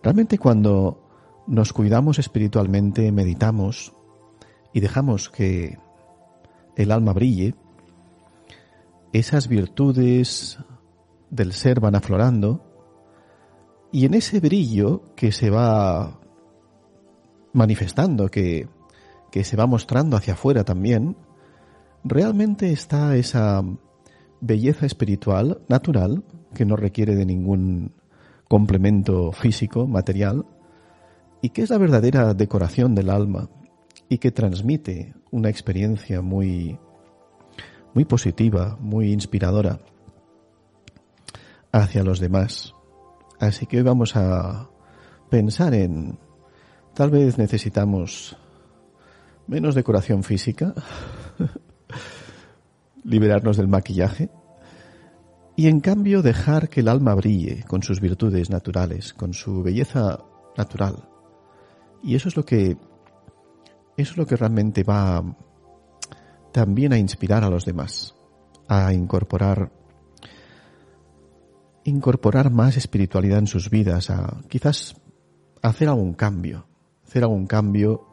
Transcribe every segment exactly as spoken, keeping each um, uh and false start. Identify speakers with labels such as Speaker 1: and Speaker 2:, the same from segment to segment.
Speaker 1: Realmente cuando nos cuidamos espiritualmente, meditamos y dejamos que el alma brille, esas virtudes del ser van aflorando y en ese brillo que se va manifestando, que, que se va mostrando hacia afuera también, realmente está esa belleza espiritual natural que no requiere de ningún complemento físico, material, y que es la verdadera decoración del alma y que transmite una experiencia muy, muy positiva, muy inspiradora hacia los demás. Así que hoy vamos a pensar en, tal vez necesitamos menos decoración física, liberarnos del maquillaje y en cambio dejar que el alma brille con sus virtudes naturales, con su belleza natural. Y eso es lo que eso es lo que realmente va también a inspirar a los demás, a incorporar incorporar más espiritualidad en sus vidas, a quizás hacer algún cambio, hacer algún cambio,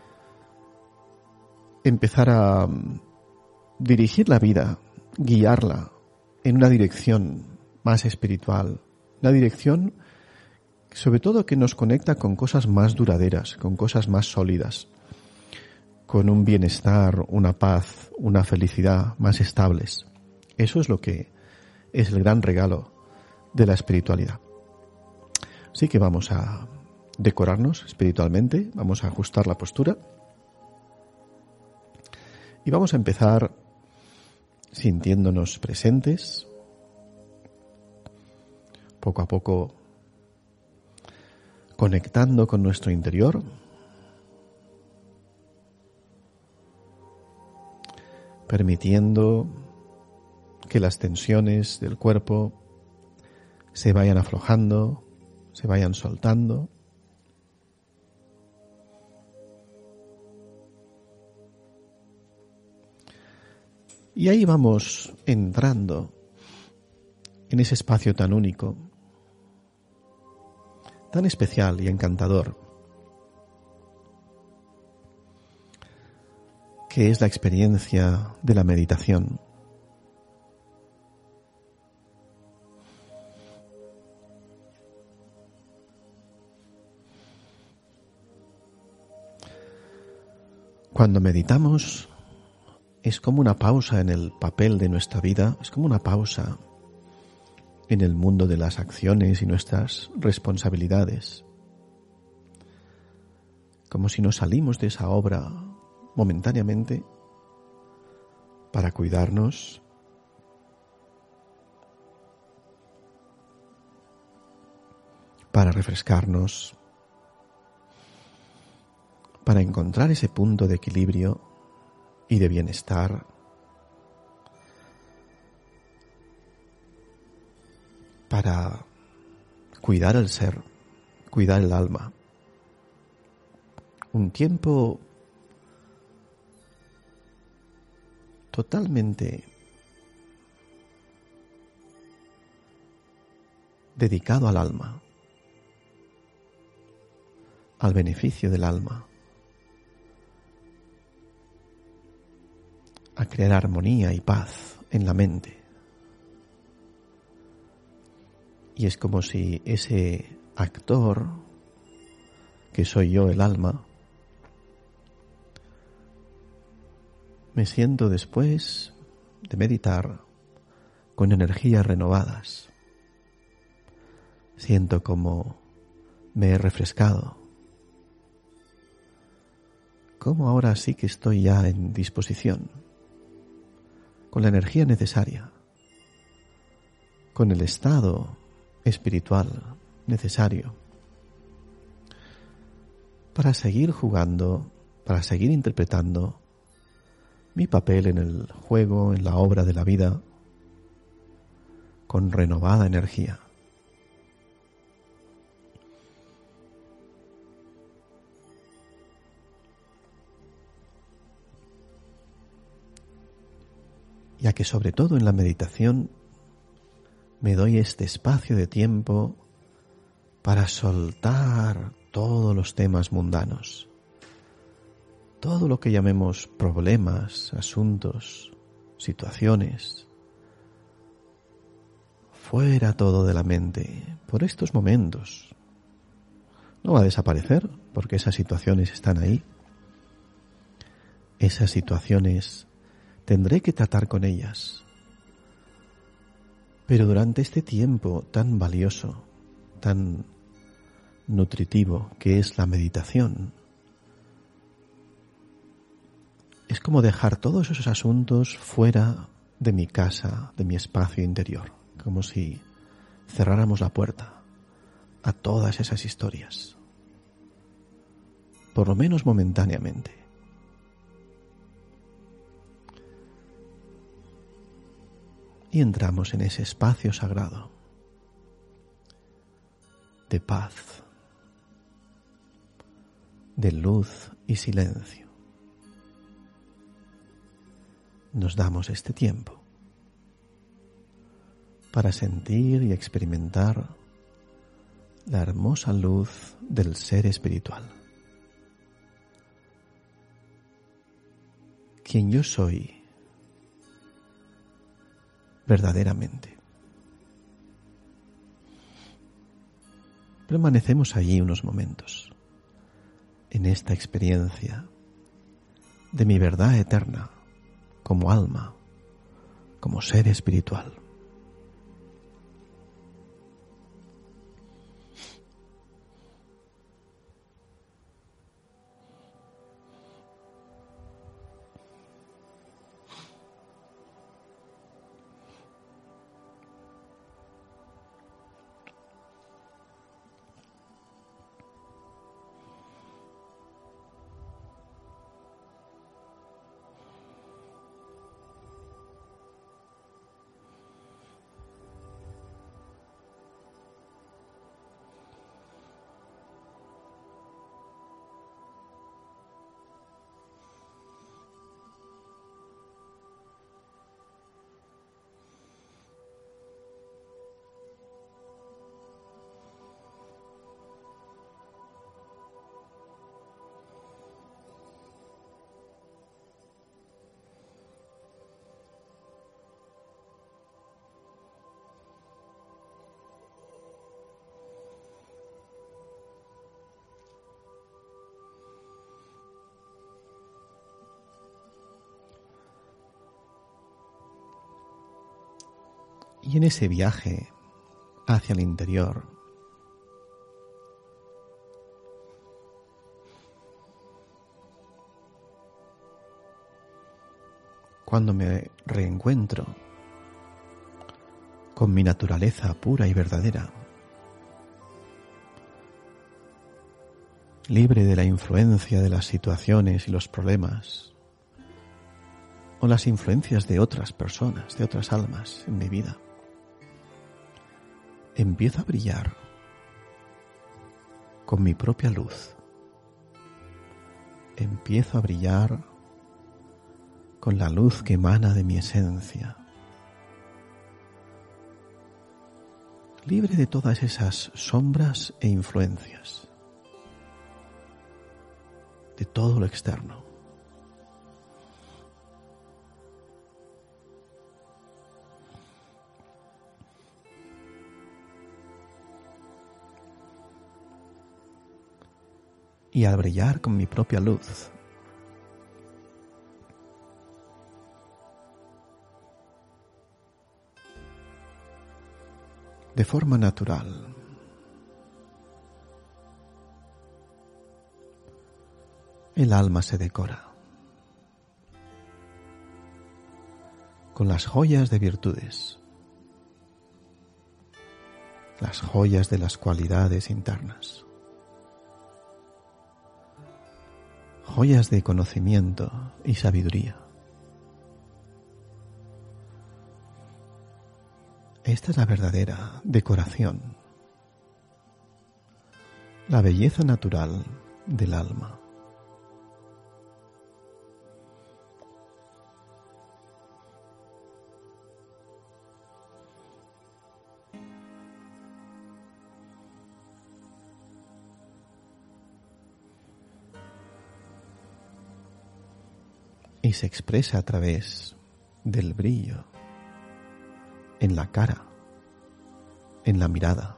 Speaker 1: empezar a dirigir la vida, guiarla en una dirección más espiritual, una dirección sobre todo que nos conecta con cosas más duraderas, con cosas más sólidas, con un bienestar, una paz, una felicidad más estables. Eso es lo que es el gran regalo de la espiritualidad. Así que vamos a decorarnos espiritualmente, vamos a ajustar la postura y vamos a empezar sintiéndonos presentes, poco a poco conectando con nuestro interior, permitiendo que las tensiones del cuerpo se vayan aflojando, se vayan soltando. Y ahí vamos entrando en ese espacio tan único, tan especial y encantador, que es la experiencia de la meditación. Cuando meditamos es como una pausa en el papel de nuestra vida, es como una pausa en el mundo de las acciones y nuestras responsabilidades. Como si nos salimos de esa obra momentáneamente para cuidarnos, para refrescarnos, para encontrar ese punto de equilibrio y de bienestar, para cuidar el ser, cuidar el alma. Un tiempo totalmente dedicado al alma, al beneficio del alma, a crear armonía y paz en la mente. Y es como si ese actor, que soy yo, el alma, me siento después de meditar con energías renovadas. Siento como me he refrescado, como ahora sí que estoy ya en disposición, con la energía necesaria, con el estado espiritual necesario para seguir jugando, para seguir interpretando mi papel en el juego, en la obra de la vida, con renovada energía. Ya que sobre todo en la meditación me doy este espacio de tiempo para soltar todos los temas mundanos, todo lo que llamemos problemas, asuntos, situaciones, fuera todo de la mente por estos momentos. No va a desaparecer porque esas situaciones están ahí. Esas situaciones tendré que tratar con ellas. Pero durante este tiempo tan valioso, tan nutritivo que es la meditación, es como dejar todos esos asuntos fuera de mi casa, de mi espacio interior, como si cerráramos la puerta a todas esas historias, por lo menos momentáneamente. Y entramos en ese espacio sagrado de paz, de luz y silencio. Nos damos este tiempo para sentir y experimentar la hermosa luz del ser espiritual. Quien yo soy verdaderamente. Permanecemos allí unos momentos, en esta experiencia de mi verdad eterna, como alma, como ser espiritual. Y en ese viaje hacia el interior, cuando me reencuentro con mi naturaleza pura y verdadera, libre de la influencia de las situaciones y los problemas, o las influencias de otras personas, de otras almas en mi vida, empiezo a brillar con mi propia luz. Empiezo a brillar con la luz que emana de mi esencia, libre de todas esas sombras e influencias, de todo lo externo. Y al brillar con mi propia luz, de forma natural, el alma se decora con las joyas de virtudes, las joyas de las cualidades internas, joyas de conocimiento y sabiduría. Esta es la verdadera decoración, la belleza natural del alma. y se expresa a través del brillo en la cara, en la mirada,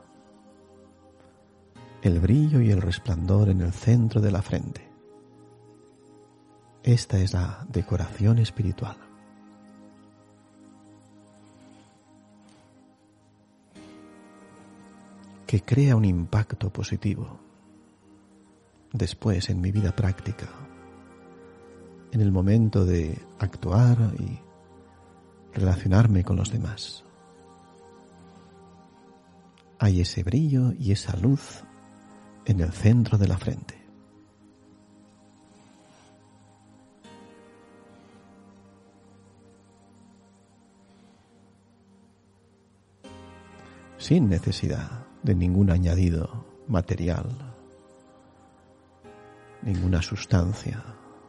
Speaker 1: el brillo y el resplandor en el centro de la frente. Esta es la decoración espiritual. Que crea un impacto positivo después en mi vida práctica, en el momento de actuar y relacionarme con los demás. Hay ese brillo y esa luz en el centro de la frente. Sin necesidad de ningún añadido material, ninguna sustancia,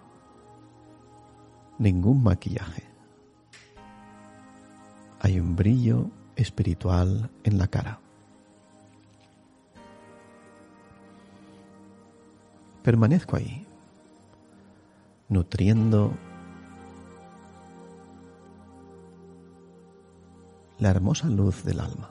Speaker 1: ningún maquillaje. Hay un brillo espiritual en la cara. Permanezco ahí, nutriendo la hermosa luz del alma.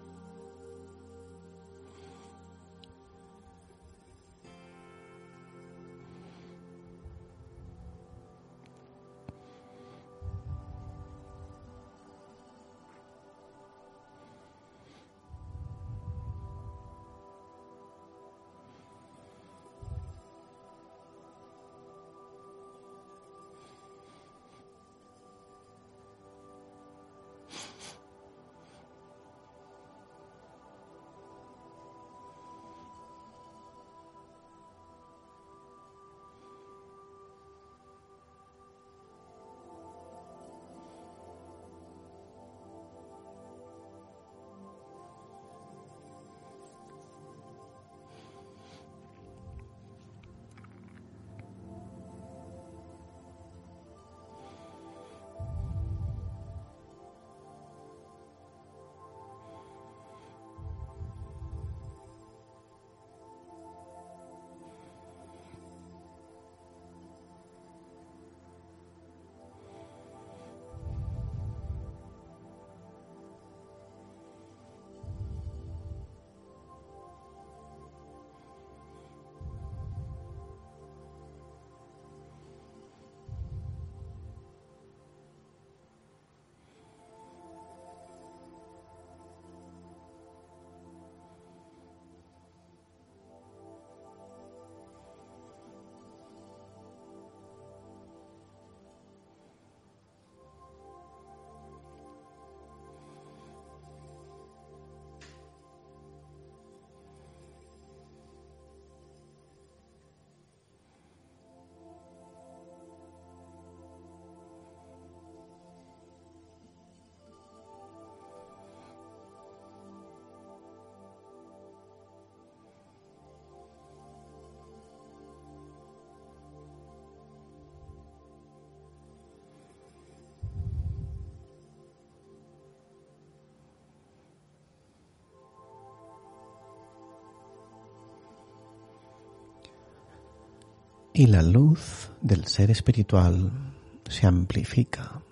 Speaker 1: Y la luz del ser espiritual se amplifica,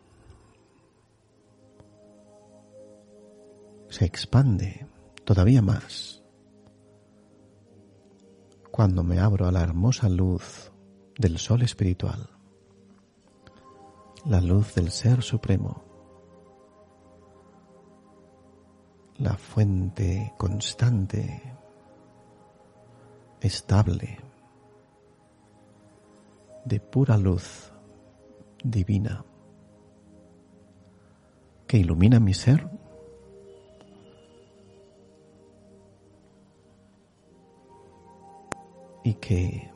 Speaker 1: se expande todavía más cuando me abro a la hermosa luz del sol espiritual, la luz del Ser Supremo, la fuente constante, estable, de pura luz divina que ilumina mi ser y que,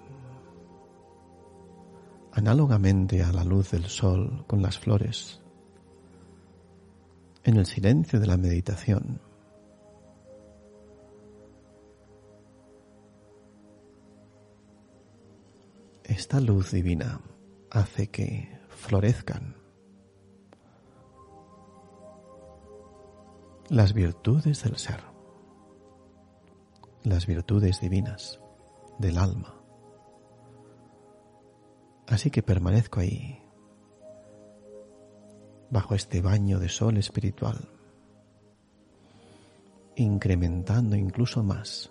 Speaker 1: análogamente a la luz del sol con las flores, en el silencio de la meditación, esta luz divina hace que florezcan las virtudes del ser, las virtudes divinas del alma. Así que permanezco ahí, bajo este baño de sol espiritual, incrementando incluso más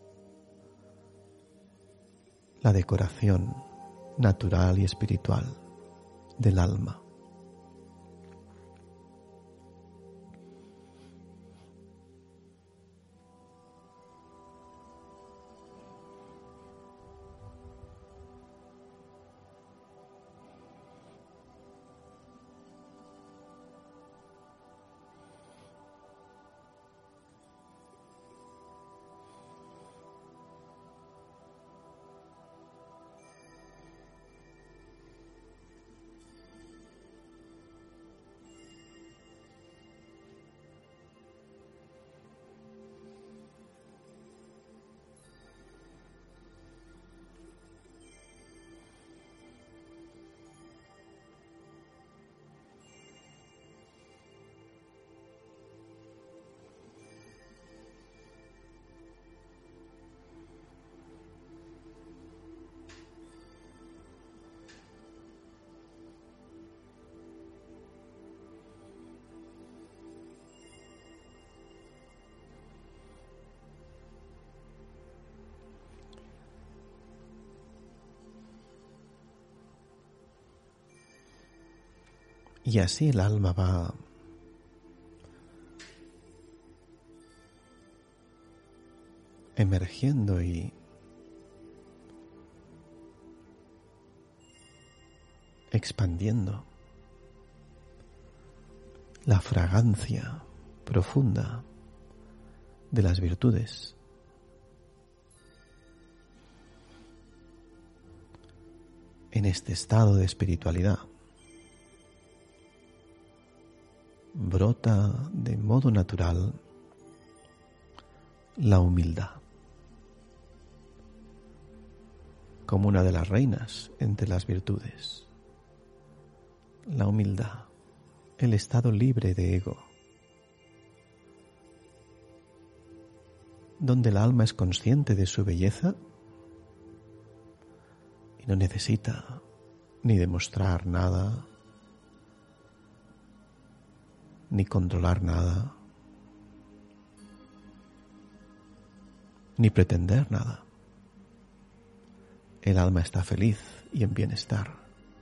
Speaker 1: la decoración natural y espiritual del alma. Y así el alma va emergiendo y expandiendo la fragancia profunda de las virtudes. En este estado de espiritualidad brota de modo natural la humildad, como una de las reinas entre las virtudes. La humildad, el estado libre de ego, donde el alma es consciente de su belleza y no necesita ni demostrar nada, ni controlar nada, ni pretender nada. El alma está feliz y en bienestar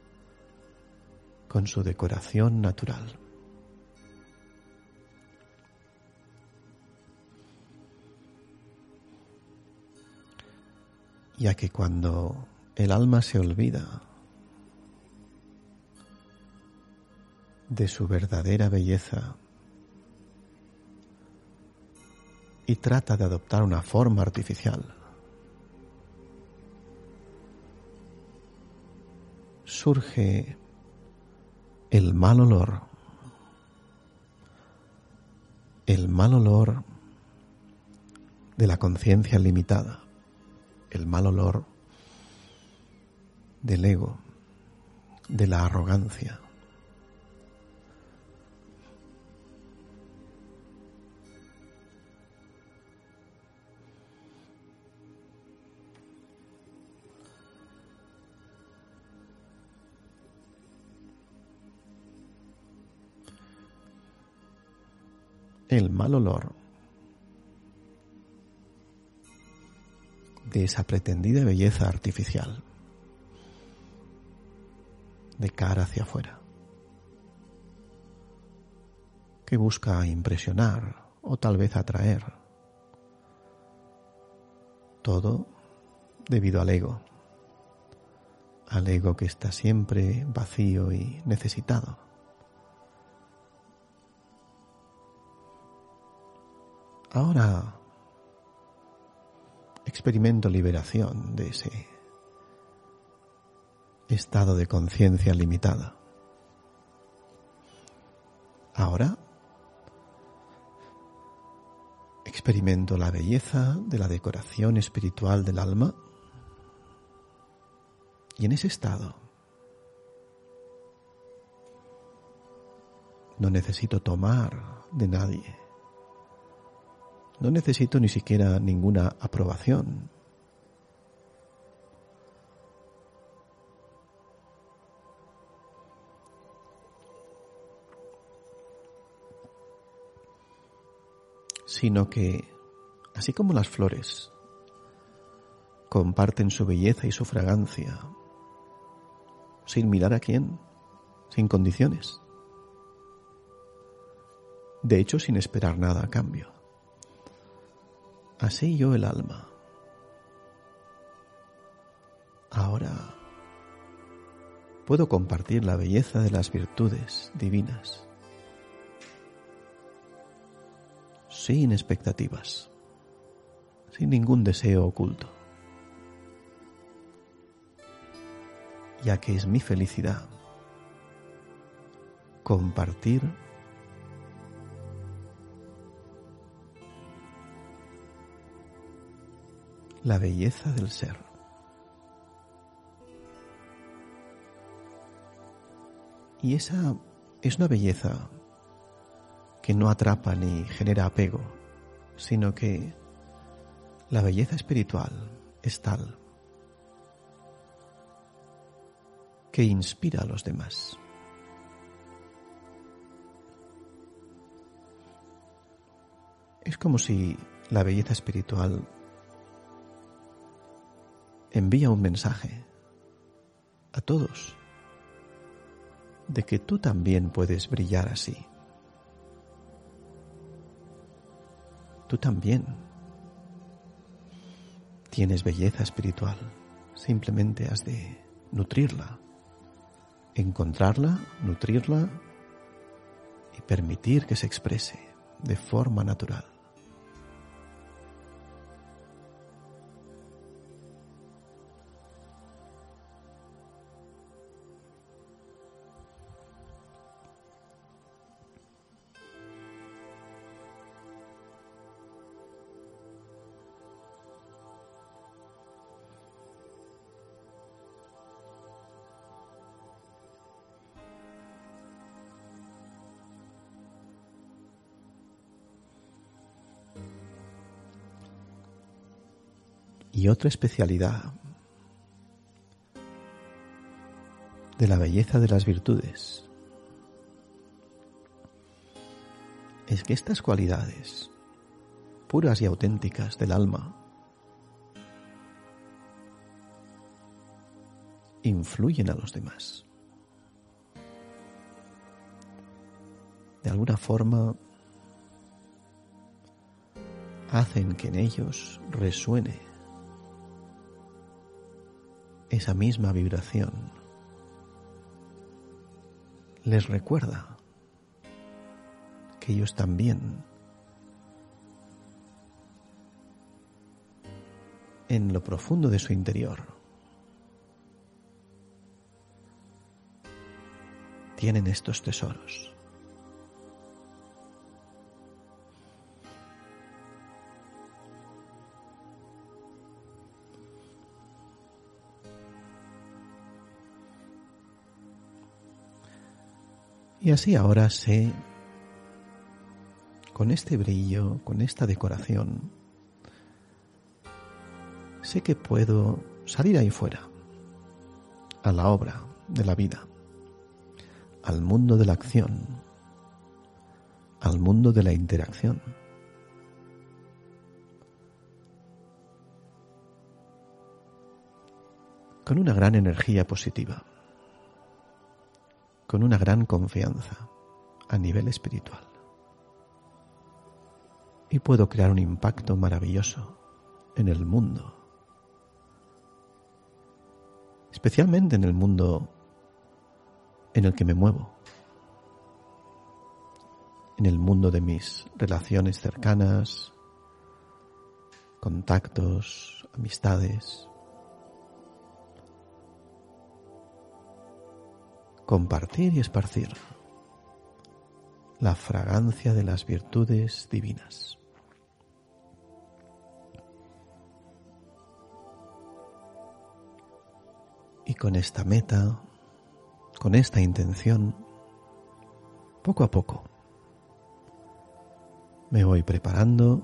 Speaker 1: con su decoración natural. Ya que cuando el alma se olvida de su verdadera belleza y trata de adoptar una forma artificial, surge el mal olor, el mal olor de la conciencia limitada, el mal olor del ego, de la arrogancia. El mal olor de esa pretendida belleza artificial de cara hacia afuera, que busca impresionar o tal vez atraer, todo debido al ego, al ego que está siempre vacío y necesitado. Ahora experimento liberación de ese estado de conciencia limitada. Ahora experimento la belleza de la decoración espiritual del alma y en ese estado no necesito tomar de nadie. No necesito ni siquiera ninguna aprobación. sino que, así como las flores comparten su belleza y su fragancia, sin mirar a quién, sin condiciones, de hecho sin esperar nada a cambio. Así yo el alma. Ahora puedo compartir la belleza de las virtudes divinas, sin expectativas, sin ningún deseo oculto, ya que es mi felicidad compartir la belleza del ser. Y esa es una belleza que no atrapa ni genera apego, sino que la belleza espiritual es tal que inspira a los demás. Es como si la belleza espiritual envía un mensaje a todos de que tú también puedes brillar así. Tú también tienes belleza espiritual, simplemente has de nutrirla, encontrarla, nutrirla y permitir que se exprese de forma natural. Y otra especialidad de la belleza de las virtudes es que estas cualidades puras y auténticas del alma influyen a los demás. De alguna forma hacen que en ellos resuene esa misma vibración. Les recuerda que ellos también, en lo profundo de su interior, tienen estos tesoros. Y así ahora sé, con este brillo, con esta decoración, sé que puedo salir ahí fuera, a la obra de la vida, al mundo de la acción, al mundo de la interacción. Con una gran energía positiva, con una gran confianza a nivel espiritual. Y puedo crear un impacto maravilloso en el mundo, especialmente en el mundo en el que me muevo, en el mundo de mis relaciones cercanas, contactos, amistades. Compartir y esparcir la fragancia de las virtudes divinas. Y con esta meta, con esta intención, poco a poco, me voy preparando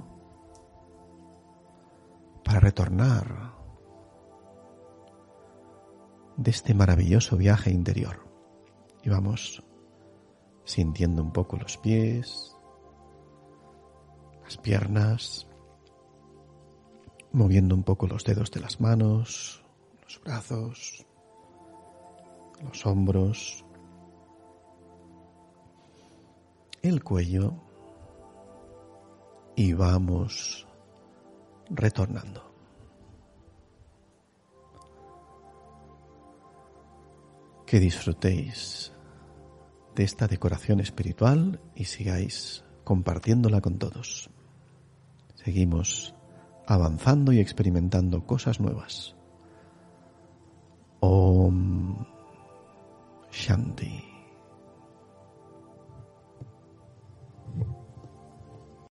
Speaker 1: para retornar de este maravilloso viaje interior. Y vamos sintiendo un poco los pies, las piernas, moviendo un poco los dedos de las manos, los brazos, los hombros, el cuello, y vamos retornando. Que disfrutéis de esta decoración espiritual y sigáis compartiéndola con todos. Seguimos avanzando y experimentando cosas nuevas. Om Shanti.